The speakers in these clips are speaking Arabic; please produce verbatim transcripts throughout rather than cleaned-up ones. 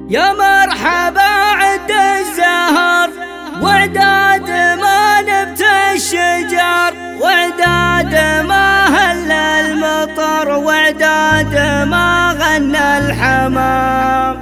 يا مرحبا عد الزهر وعداد ما نبت الشجر، وعداد ما هل المطر، وعداد ما غنى الحمام.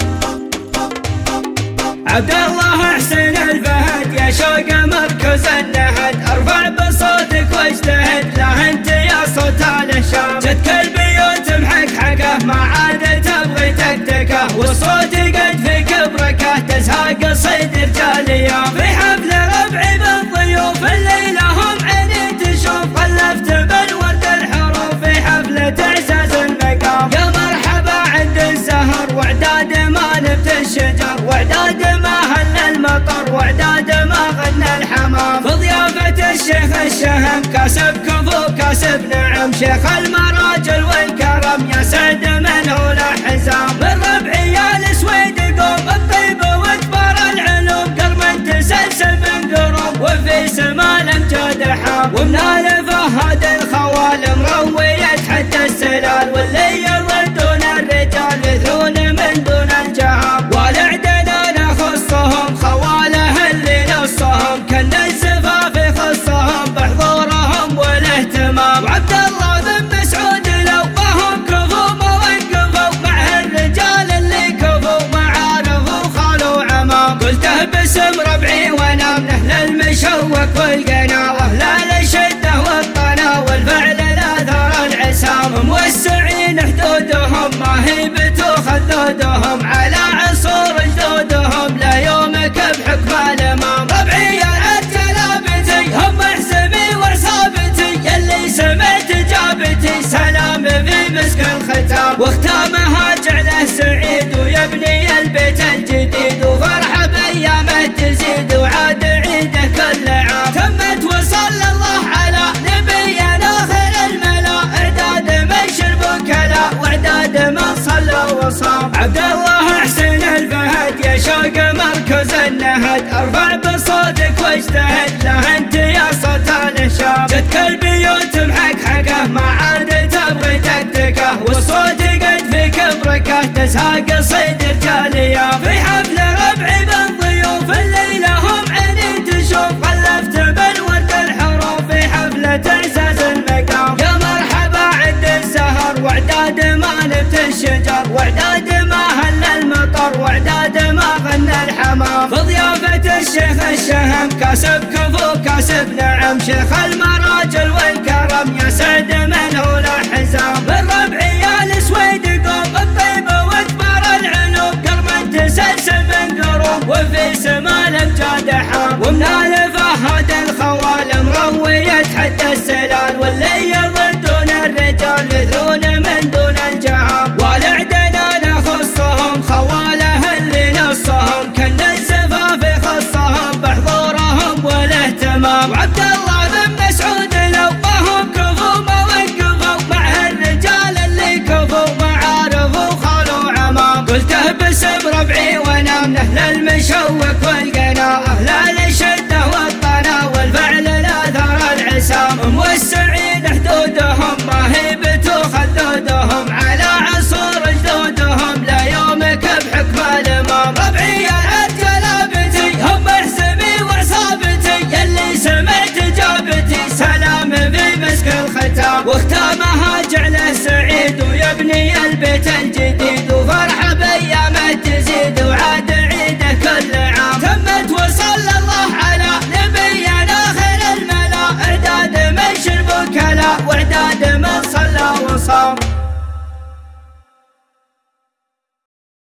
عبد الله حسين الفهد يا شوق مركز النهد، ارفع بصوتك واجتهد لا انت يا صوت الشام. جدك البيوت محقحقه ما عاد تبغي تكتكه، والصوت قد في كبركه تزهق قصيد رجاليه. في حفل ربعي بالضيوف الليله هم عيني تشوف، غلفت بالورد الحروف في حفله اعزاز المقام. يا مرحبا عند الزهر وعداد ما نبت الشجر، وعداد ما هل المطر، وعداد ما غنى الحمام. في ضيافة الشيخ الشهم كاسب كفو كاسب نعم، شيخ المراجل والكرم يا سعد من هو له حزام. بالربعي يا الاسويد قوم الطيبه وكبار العلوم، قرب تسلسل من قرب وفي سما الامجاد حام. ومن ال فهد الخوالم رويت حتى السلال، واللي يردون الرجال يثرون من دون الجهام. والعدلان خصهم خواله اللي نصهم، كن الزفاف خصهم بحضورهم والاهتمام. وعبد الله بن مسعود لو وهم كفوا ما وقفوا مع الرجال اللي كفوا ما عارفوا خالوا عمام. قلته باسم ربعي وانا من اهل المشوق والقنا، واهل الشده والطنا والفعل الاثر العسام. موسعين حدودهم ما هيبتوا خدودهم، على عصور جدودهم لا يومك بحكم الامام. ربعي يا الجلابتي هم احسبي وعصابتي، يلي سمعت جابتي سلام في مسك الختام. واختامها جعله سعيد ويبني البيت الجديد، وفرحه بايامه تزيد وعاد عيده كل عام. تمت وصلى الله على نبينا خير الملا، اعداد من شرب كلا واعداد من صلى وصام. عبد الله حسين الفهد يا شوق مركز النهد، ارفع بصوتك واجتهد لا انت يا صوت الشام. جدك البيوت محقحقه ما عاد تبغي تكتكه، والصوت قد في كبركه تزهق قصيد رجاليه. في حفل ربعي بالضيوف الليله هم عيني تشوف، غلفت بالورد الحروف في حفله اعزاز المقام. يا مرحبا عند الزهر وعداد ما نبت الشجر، وعداد ما هل المطر، وعداد ما غنى الحمام. في ضيافة الشيخ الشهم كاسب كفو كاسب نعم، شيخ المراجل والكرم يا سعد من هو له حزام. بالربعي يا الاسويد قوم الطيبه وكبار العلوم، قرب تسلسل من قروب وفي سما الامجاد حام. ومن ال فهد الخوالم رويت حتى السلال، واللي يردون الرجال يثرون من دون الجهام. والعدلان خصهم خواله اللي نصهم، كن الزفاف خصهم بحضورهم والاهتمام. وعبد الله بن مسعود لو وهم كفوا ما وقفوا مع الرجال اللي كفوا ما عارفوا خالوا عمام. قلته باسم ربعي وانا من اهل المشوق والقنا، اهل الشده والطنا والفعل الاثر العسام. موسعين حدودهم ما هيبتوا خدودهم، على عصور جدودهم لا يومك بحكم الامام. ربعي يا الجلابتي هم احسبي وعصابتي، يلي سمعت جابتي سلام في مسك الختام. واختامها جعله